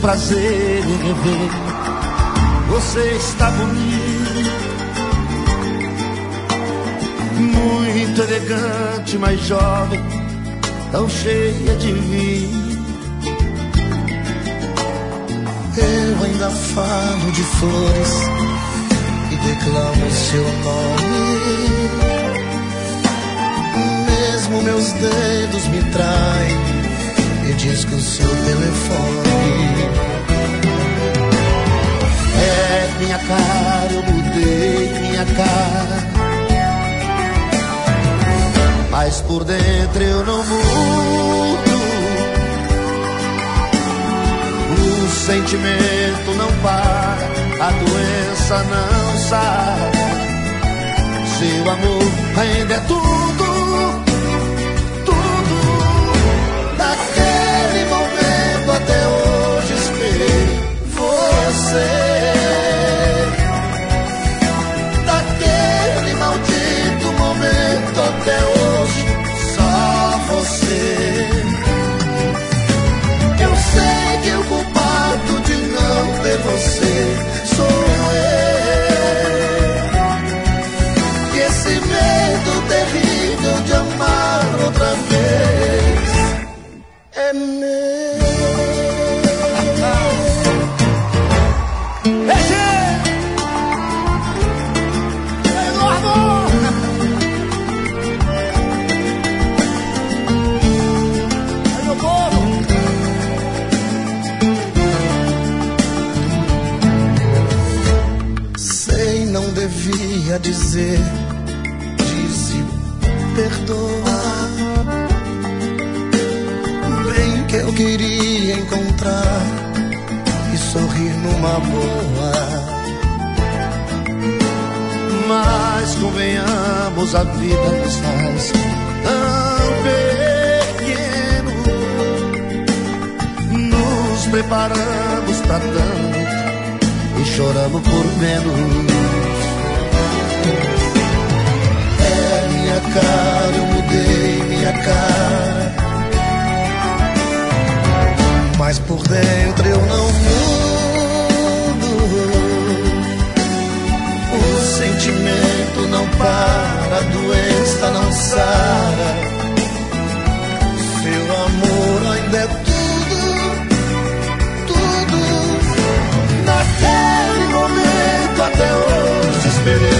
prazer em rever. Você está bonita, muito elegante, mas jovem, tão cheia de mim. Eu ainda falo de flores e declamo seu nome. Mesmo meus dedos me traem e diz que o seu telefone é minha cara, eu mudei minha cara, mas por dentro eu não mudo. O sentimento não para, a doença não sai. Seu amor ainda é tudo, tudo. Daquele momento até hoje esperei você. Daquele maldito momento até hoje só você. Eu sei que o culpado de não ter você sou eu. E esse medo terrível de amar outra vez é meu. Devia dizer, disse, perdoa. Bem que eu queria encontrar e sorrir numa boa. Mas convenhamos, a vida nos faz tão pequeno. Nos preparamos pra tanto e choramos por menos. É minha cara, eu mudei minha cara, mas por dentro eu não mudo. O sentimento não para, a doença não sara. Seu amor ainda é tudo, tudo. Naquele momento até hoje esperei